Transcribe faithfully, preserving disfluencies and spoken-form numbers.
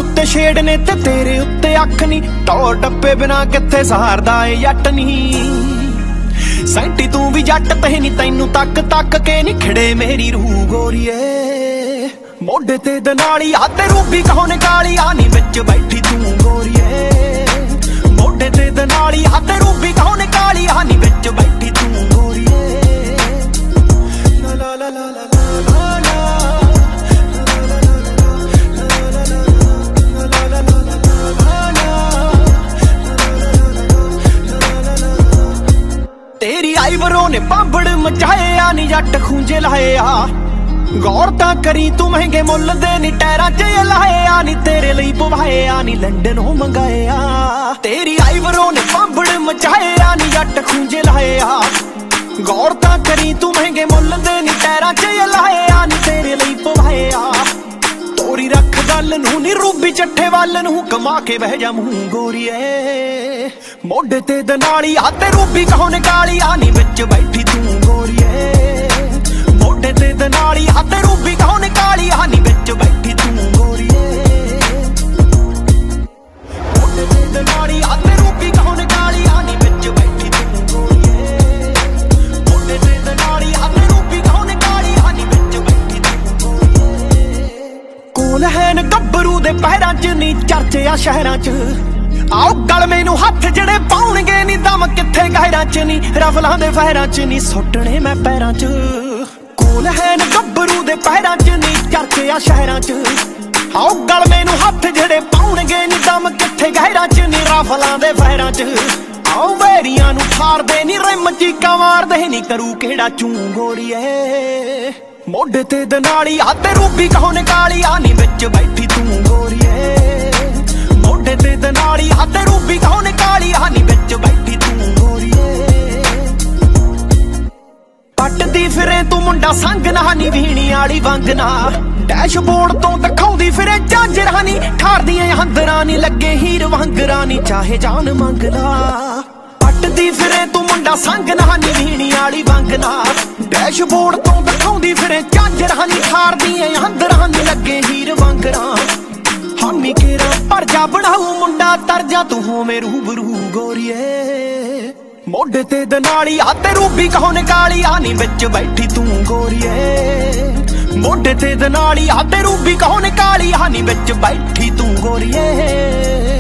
उत्ते छेड़ ने ते तेरे उत्ते अख नी, टौर डब्बे बिना किथे सहारदा ए जट नी। सैंटी तू भी जट ते नी, तैनू तक तक के नी खिड़े मेरी रूह गोरीए। मोढे ते दनाली आ ते रूबी कौन काली आ नी विच बैठी तू गोरीए। मोढे ते दनाली आ ते रूबी कौन काली आ नी विच बैठी तू गोरीए। ला ला ला ला तेरी आईबरों ने पांबड़ मचाए आ नी जट खूंजे लाए आ। गौर तां करी तू महंगे मुल दे नी टैरां च लाए आ नी, तेरे लई पवाए आ नी लंडनों मंगाए आ। तेरी आईबरों ने पांबड़ मचाए आ नी जट खूंजे लाए आ। गौर तां करी तू महंगे मुल दे नी टैरां च लाए आ नी, तेरे लई पवाए आ। तोरी रख गल नूं नी रूबी चट्ठे वाल नूं, कमा के बह जा मूंह गोरीए। मोढे ते दनाली आ ते रूबी कौन काली आ नी विच बैठी तू गोरीए। मोढे ते दनाली आ ते रूबी कौन काली आ नी विच बैठी तू गोरीए। मोढे ते दनाली आ ते रूबी कौन काली आ नी विच बैठी तू गोरीए। मोढे ते दनाली आ ते रूबी कौन काली आ नी विच बैठी तू गोरीए। कोल है न गब्बरू दे पैरां च नी चर्चे आ शहरां च। आओ गल मैनू हथ जड़े पाउणगे नी, दम किथे गहरां च नी, रफलां दे फहरां च नी सुटने मैं पैरां च। कोल है न गब्बरू दे पैरां च नी चर्चे आ शहरां च। आओ गल मैनू हथ जड़े पाउणगे नी, दम किथे गहरां च नी, रफलां दे फहरां च। आओ वैरियां नू ठारदे नी, रिम चीकां मारदे नी, करू केड़ा चूं गोरीए। मोढे ते दनाली आ ते रूबी कौन काली आ नी विच बैठी तू गोरीए। मोढे ते दनाली आ ते रूबी कौन काली आ नी विच बैठी तू गोरीए। पटदी फिरे तू मुंडा संग ना नी वीणी आली वंग ना, डैशबोर्ड तो दिखाउंदी फिरे झांजरा नी, ठारदियां हंदरां नी लगे हीर वांगरां नी, चाहे जान मंग ला। पटदी फिरे तू मुंडा संग ना नी वीणी आली वंग ना, डैशबोर्ड तो दिखाउंदी फिरे झांजरा नी, ठारदियां हंदरां नी लगे हीर वांगरां। हामी केरा पर जा बनाऊ मुंडा तरजा, तू होवे रूबरू गोरीए। मोढे ते दनाली आ ते रूबी कौन काली आ नी विच बैठी तू गोरीए। मोढे ते दनाली आ ते रूबी कौन काली आ नी विच बैठी तू गोरीए।